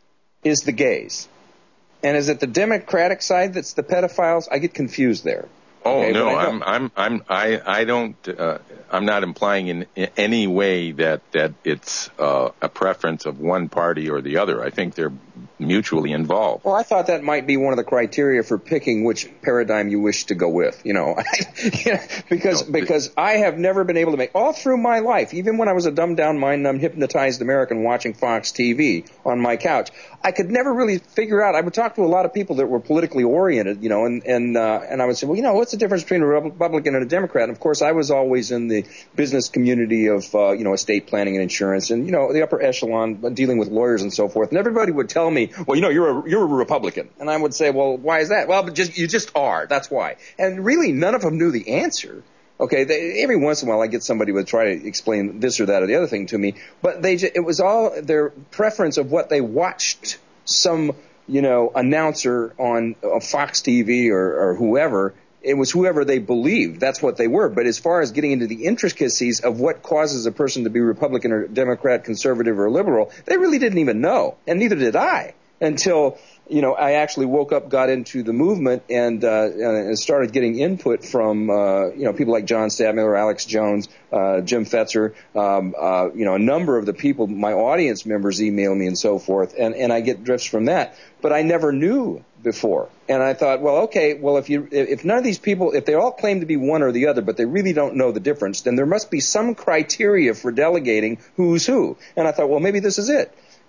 is the gays, and is it the Democratic side that's the pedophiles? I get confused there. Oh okay, no, I I'm I'm I'm I I don't uh, I'm not implying in, in any way that that it's uh, a preference of one party or the other. I think they're mutually involved. Well, I thought that might be one of the criteria for picking which paradigm you wish to go with. You know, because no, because I have never been able to make all through my life, even when I was a dumbed down, mind numb, hypnotized American watching Fox T V on my couch, I could never really figure out. I would talk to a lot of people that were politically oriented, you know, and and uh, and I would say, well, you know, what's the difference between a Republican and a Democrat? And of course, I was always in the business community of, uh, you know, estate planning and insurance and, you know, the upper echelon dealing with lawyers and so forth. And everybody would tell me, well, you know, you're a, you're a Republican. And I would say, well, why is that? Well, but just, you just are. That's why. And really, none of them knew the answer. Okay, they, every once in a while I get somebody who would try to explain this or that or the other thing to me. But they just, it was all their preference of what they watched some, you know, announcer on, on Fox T V or, or whoever. It was whoever they believed. That's what they were. But as far as getting into the intricacies of what causes a person to be Republican or Democrat, conservative or liberal, they really didn't even know. And neither did I until, you know, I actually woke up, got into the movement, and uh, and started getting input from, uh, you know, people like John Stadtmiller, Alex Jones, uh, Jim Fetzer, um, uh, you know, a number of the people, my audience members email me and so forth, and, and I get drifts from that. But I never knew before. And I thought, well, okay, well, if you, if none of these people, if they all claim to be one or the other, but they really don't know the difference, then there must be some criteria for delegating who's who. And I thought, well, maybe this is it.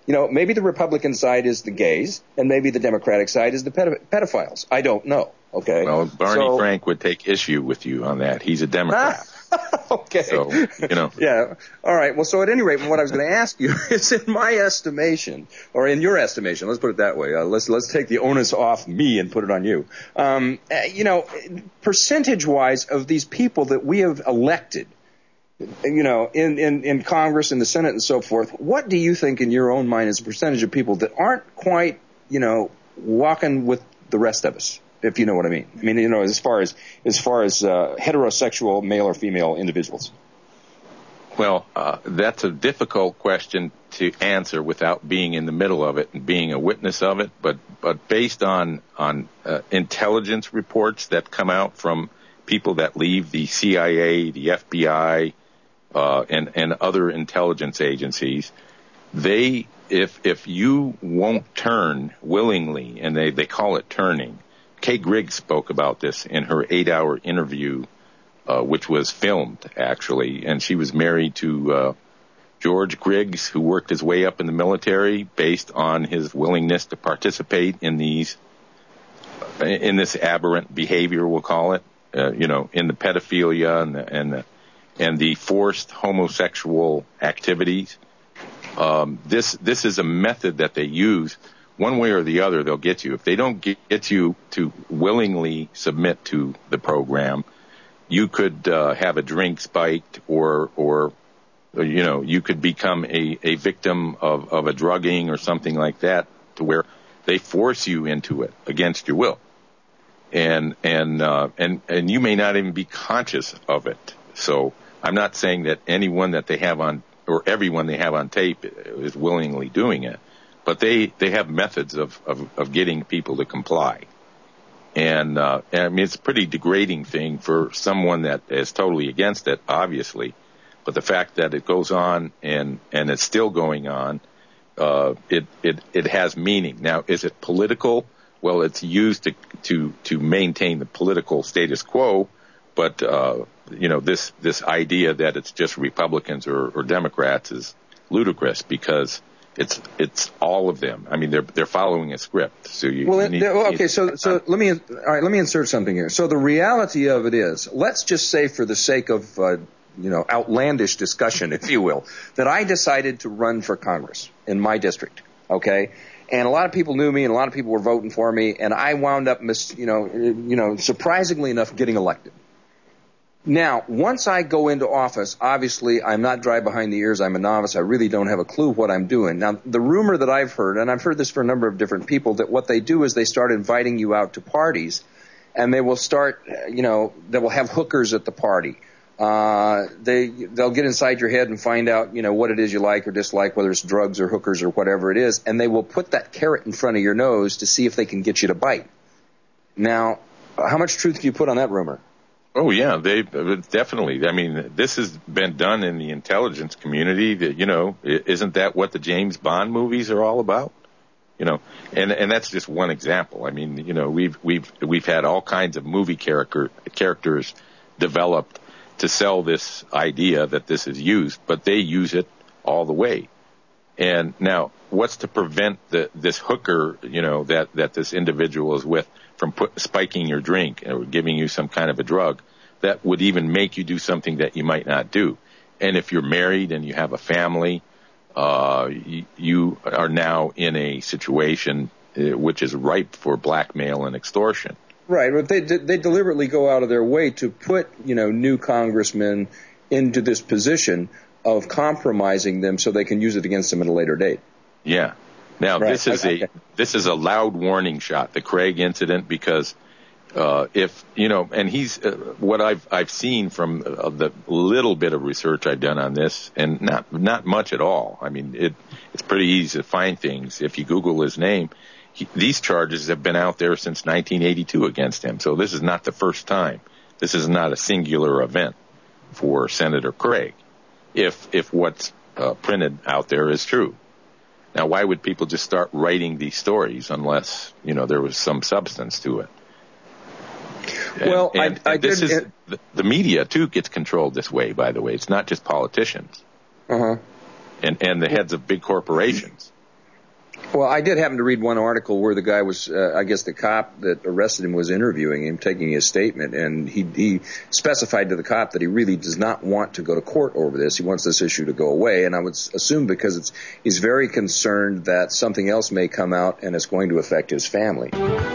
You know, maybe the Republican side is the gays, and maybe the Democratic side is the pedi- pedophiles. I don't know. Okay. Well, Barney so, Frank would take issue with you on that. He's a Democrat. Okay. So, you know. Yeah. All right. Well, so at any rate, what I was going to ask you is, in my estimation, or in your estimation, let's put it that way. Uh, let's let's take the onus off me and put it on you. Um, uh, you know, percentage-wise of these people that we have elected, you know, in, in, in Congress, in the Senate, and so forth, what do you think, in your own mind, is a percentage of people that aren't quite, you know, walking with the rest of us? If you know what I mean. I mean, you know, as far as as far as uh, heterosexual male or female individuals. Well, uh, that's a difficult question to answer without being in the middle of it and being a witness of it. But but based on on uh, intelligence reports that come out from people that leave the C I A, the F B I, uh, and and other intelligence agencies, they if if you won't turn willingly, and they they call it turning. Kay Griggs spoke about this in her eight-hour interview, uh, which was filmed, actually, and she was married to uh, George Griggs, who worked his way up in the military based on his willingness to participate in these, in this aberrant behavior, we'll call it, uh, you know, in the pedophilia and the, and the, and the forced homosexual activities. Um, this this is a method that they use. One way or the other, they'll get you. If they don't get you to willingly submit to the program, you could uh, have a drink spiked, or, or you know, you could become a, a victim of, of a drugging or something like that, to where they force you into it against your will, and and uh, and and you may not even be conscious of it. So I'm not saying that anyone that they have on, or everyone they have on tape, is willingly doing it. But they, they have methods of, of, of getting people to comply. And, uh, and I mean, it's a pretty degrading thing for someone that is totally against it, obviously. But the fact that it goes on and, and it's still going on, uh, it, it, it has meaning. Now, is it political? Well, it's used to, to, to maintain the political status quo. But, uh, you know, this, this idea that it's just Republicans or, or Democrats is ludicrous, because It's it's all of them. I mean, they're they're following a script. So you, well, you need, well okay. So so let me all right. Let me insert something here. So the reality of it is, let's just say, for the sake of uh, you know outlandish discussion, if you will, that I decided to run for Congress in my district. Okay, and a lot of people knew me, and a lot of people were voting for me, and I wound up, mis, you know, you know, surprisingly enough, getting elected. Now, once I go into office, obviously I'm not dry behind the ears. I'm a novice. I really don't have a clue what I'm doing. Now, the rumor that I've heard, and I've heard this for a number of different people, that what they do is they start inviting you out to parties, and they will start, you know, they will have hookers at the party. Uh, they, they'll get inside your head and find out, you know, what it is you like or dislike, whether it's drugs or hookers or whatever it is, and they will put that carrot in front of your nose to see if they can get you to bite. Now, how much truth do you put on that rumor? Oh, yeah, they definitely. I mean, this has been done in the intelligence community. That, you know, isn't that what the James Bond movies are all about? You know, and and that's just one example. I mean, you know, we've we've we've had all kinds of movie character characters developed to sell this idea that this is used, but they use it all the way. And now, what's to prevent the this hooker, you know, that that this individual is with, from put, spiking your drink or giving you some kind of a drug that would even make you do something that you might not do? And if you're married and you have a family, uh, you, you are now in a situation uh, which is ripe for blackmail and extortion. Right, but they they deliberately go out of their way to put, you know, new congressmen into this position of compromising them so they can use it against them at a later date. Yeah. Now, right. this is okay. a this is a loud warning shot, the Craig incident, because uh, if, you know, and he's, uh, what I've I've seen from uh, the little bit of research I've done on this, and not not much at all. I mean, it it's pretty easy to find things. If you Google his name, he, these charges have been out there since nineteen eighty-two against him. So this is not the first time. This is not a singular event for Senator Craig, if if what's uh, printed out there is true. Now, why would people just start writing these stories unless, you know, there was some substance to it? And, well, and, I, I and this did, is it, the, the media too gets controlled this way. By the way, it's not just politicians. Uh huh. And and the heads of big corporations. Well, I did happen to read one article where the guy was, uh, I guess the cop that arrested him was interviewing him, taking his statement, and he, he specified to the cop that he really does not want to go to court over this. He wants this issue to go away, and I would assume because it's, he's very concerned that something else may come out and it's going to affect his family.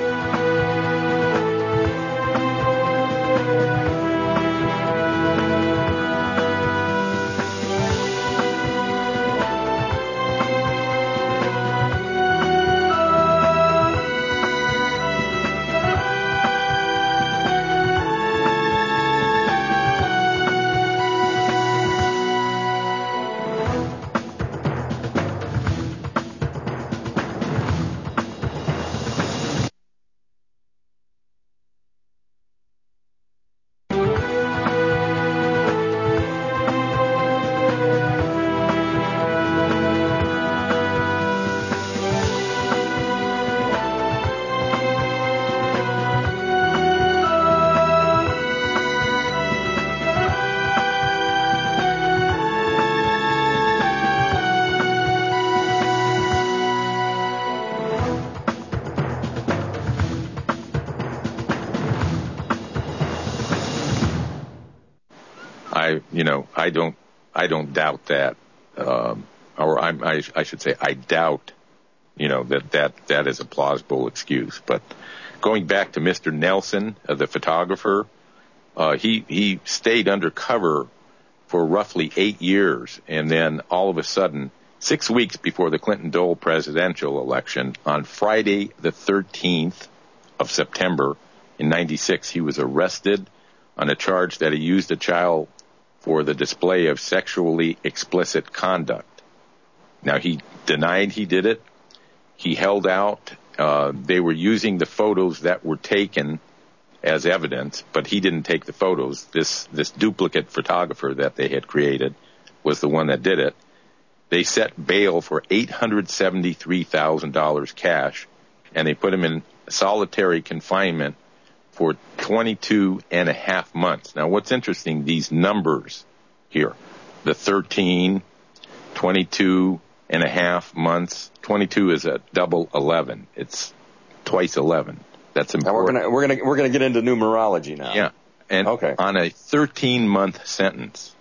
I, you know, I don't, I don't doubt that, um, or I, I, I should say, I doubt, you know, that, that, that is a plausible excuse. But going back to Mister Nelson, uh, the photographer, uh, he, he stayed undercover for roughly eight years. And then all of a sudden, six weeks before the Clinton-Dole presidential election, on Friday the thirteenth of September in ninety-six, he was arrested on a charge that he used a child for the display of sexually explicit conduct. Now, he denied he did it. He held out. Uh, they were using the photos that were taken as evidence, but he didn't take the photos. This, this duplicate photographer that they had created was the one that did it. They set bail for eight hundred seventy-three thousand dollars cash, and they put him in solitary confinement for twenty-two and a half months. Now, what's interesting, these numbers here, the thirteen, twenty-two and a half months, twenty-two is a double eleven. It's twice eleven. That's important. Now we're gonna we're gonna we're gonna get into numerology now. Yeah, and okay. On a thirteen month sentence.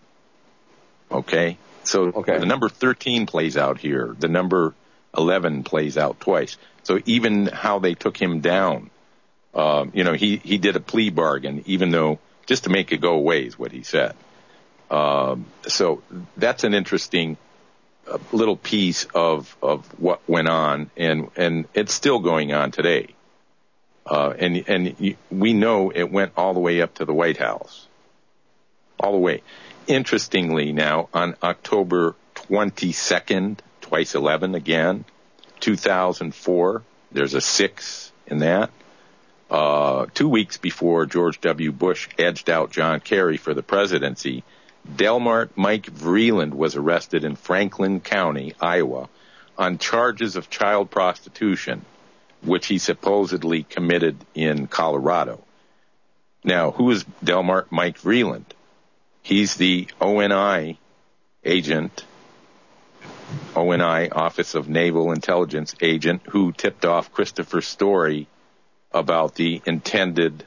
Okay, so okay. The number thirteen plays out here. The number eleven plays out twice. So even how they took him down. Um, you know, he, he did a plea bargain, even though, just to make it go away is what he said. Um, so that's an interesting uh, little piece of, of what went on, and, and it's still going on today. Uh, and, and we know it went all the way up to the White House. All the way. Interestingly now, on October twenty-second, twice eleven again, two thousand four, there's a six in that. Uh, two weeks before George W. Bush edged out John Kerry for the presidency, Delmart Mike Vreeland was arrested in Franklin County, Iowa, on charges of child prostitution, which he supposedly committed in Colorado. Now, who is Delmart Mike Vreeland? He's the O N I agent, O N I, Office of Naval Intelligence agent, who tipped off Christopher Story about the intended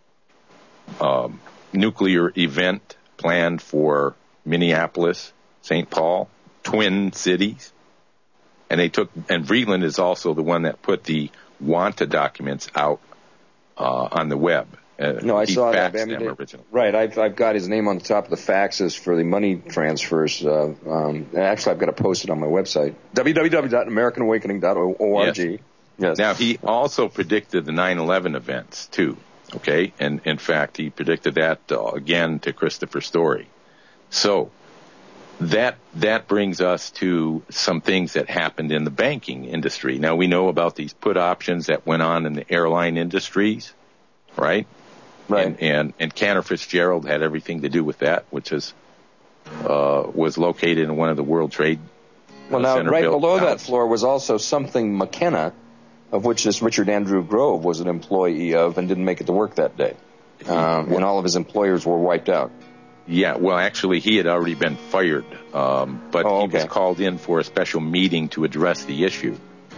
um, nuclear event planned for Minneapolis, Saint Paul, twin cities. And they took, and Vreeland is also the one that put the Wanta documents out uh, on the web. Uh, no, I saw that. I mean, right, I've, I've got his name on the top of the faxes for the money transfers. Uh, um, actually, I've got it posted on my website, w w w dot american awakening dot org. Yes. Yes. Now, he also predicted the nine eleven events, too, okay? And, in fact, he predicted that, uh, again, to Christopher Story. So that that brings us to some things that happened in the banking industry. Now, we know about these put options that went on in the airline industries, right? Right. And, and, and Cantor Fitzgerald had everything to do with that, which is uh, was located in one of the World Trade uh, Well, now, Center right built below towers. that floor was also something McKenna, of which this Richard Andrew Grove was an employee of and didn't make it to work that day. Um, and all of his employers were wiped out. Yeah, well, actually, he had already been fired, um, but oh, he okay. was called in for a special meeting to address the issue.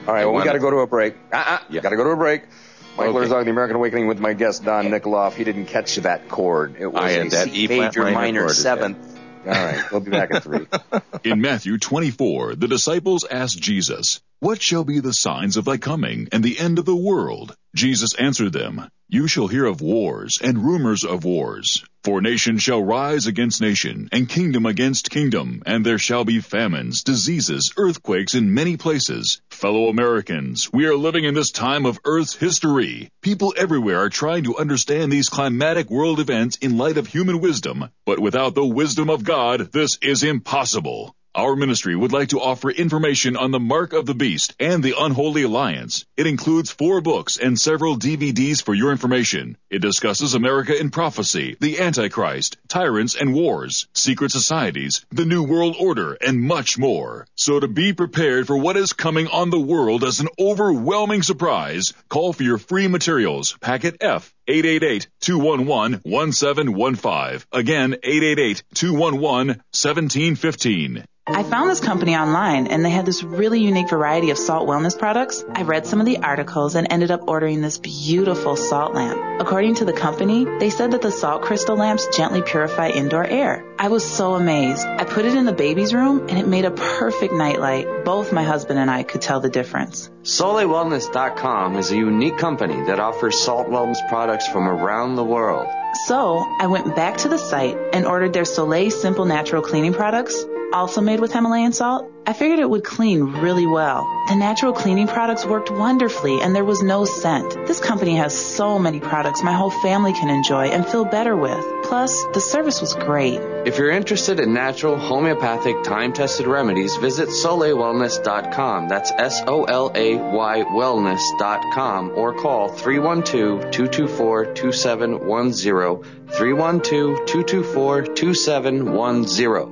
All right, well, we got to go to a break. Uh-uh, Yeah. got to go to a break. Michael Okay. Herzog, The American Awakening, with my guest, Don Nikoloff. He didn't catch that chord. It was I a had that C E flat major minor minor chord, seventh. All right, we'll be back in three. In Matthew twenty-four, the disciples asked Jesus, "What shall be the signs of thy coming and the end of the world?" Jesus answered them, "You shall hear of wars and rumors of wars. For nation shall rise against nation, and kingdom against kingdom, and there shall be famines, diseases, earthquakes in many places. Fellow Americans, we are living in this time of Earth's history. People everywhere are trying to understand these climatic world events in light of human wisdom, but without the wisdom of God, this is impossible. Our ministry would like to offer information on the Mark of the Beast and the Unholy Alliance. It includes four books and several D V Ds for your information. It discusses America in prophecy, the Antichrist, tyrants and wars, secret societies, the New World Order, and much more. So to be prepared for what is coming on the world as an overwhelming surprise, call for your free materials, packet F, eight eight eight, two one one, one seven one five. Again, eight eight eight, two one one, one seven one five. I found this company online, and they had this really unique variety of salt wellness products. I read some of the articles and ended up ordering this beautiful salt lamp. According to the company, they said that the salt crystal lamps gently purify indoor air. I was so amazed. I put it in the baby's room, and it made a perfect nightlight. Both my husband and I could tell the difference. Soleil Wellness dot com is a unique company that offers salt wellness products from around the world. So I went back to the site and ordered their Soleil Simple Natural Cleaning products, also made with Himalayan salt. I figured it would clean really well. The natural cleaning products worked wonderfully, and there was no scent. This company has so many products my whole family can enjoy and feel better with. Plus, the service was great. If you're interested in natural, homeopathic, time-tested remedies, visit Soleil Wellness dot com. That's S O L A Y wellness dot com, or call three one two, two two four, two seven one zero, three one two, two two four, two seven one zero.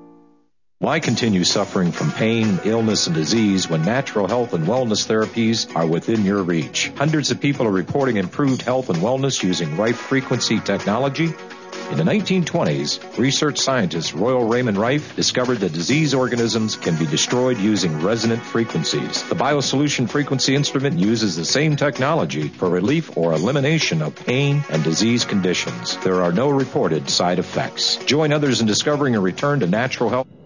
Why continue suffering from pain, illness, and disease when natural health and wellness therapies are within your reach? Hundreds of people are reporting improved health and wellness using Rife frequency technology. In the nineteen twenties, research scientist Royal Raymond Rife discovered that disease organisms can be destroyed using resonant frequencies. The BioSolution frequency instrument uses the same technology for relief or elimination of pain and disease conditions. There are no reported side effects. Join others in discovering a return to natural health.